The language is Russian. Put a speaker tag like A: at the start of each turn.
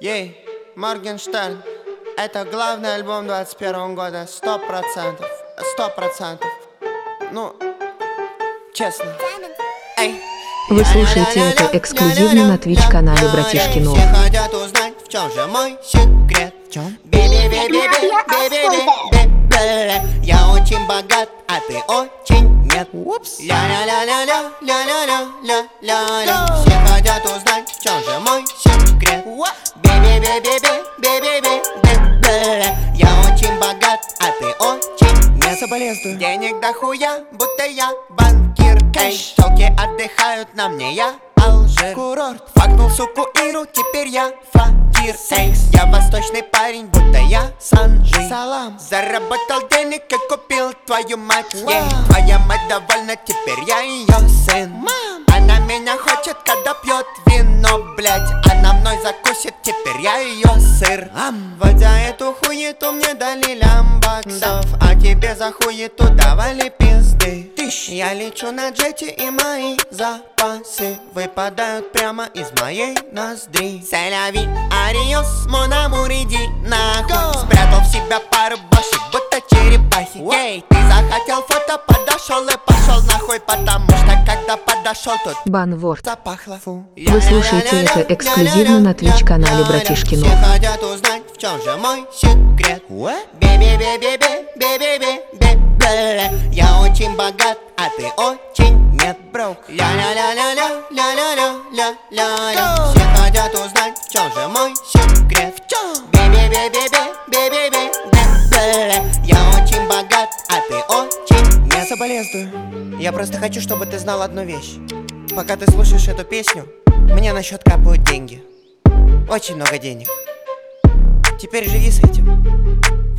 A: Ей, Моргенштерн, это главный альбом 21 года, 100%. 100%. Ну, честно. Эй.
B: Вы слушаете это эксклюзивно на Twitch-канале Братишки Нов.
A: Все хотят узнать, в чем же мой секрет. В чем? Я очень богат, а ты очень нет. Ля-ля-ля-ля-ля-ля-ля-ля-ля. Все хотят узнать, в чем же мой секрет. Я очень богат, а ты очень нет. Соболезную. Денег дохуя, будто я банкир. Эй, телки отдыхают на мне, я Алжир. Курорт. Факнул суку Иру, теперь я факир. Эй, я восточный парень, будто я Санжи. Салам. Заработал денег и купил твою мать. Ей, твоя мать довольна, теперь я ее сын. Мам. Она меня хочет, когда пьет вино, блять. Она мной закусит, теперь я ее сыр. Водя эту хуету мне дали лямбаксов, а тебе за хуету давали пизды. Я лечу на джете, и мои запасы выпадают прямо из моей ноздри. Селяви, ариос, монамур, иди нахуй. Спрятал в себя пару башек, будто черепахи. Ей, ты захотел фото, подошел и пошел нахуй, потому что когда подошел, тут
B: Банворд.
A: запахло.
B: Вы слушаете это эксклюзивно на Twitch-канале Братишки Нов.
A: Все хотят узнать, в чем же мой секрет. Я очень богат, а ты очень нет, брок. Ля-ля-ля-ля-ля-ля-ля-ля-ля. Все хотят узнать, в чем же мой секрет. В чем? Я очень богат, а ты очень нет. Соболезную. Я просто хочу, чтобы ты знал одну вещь. Пока ты слушаешь эту песню, мне на счет капают деньги. Очень много денег. Теперь живи с этим.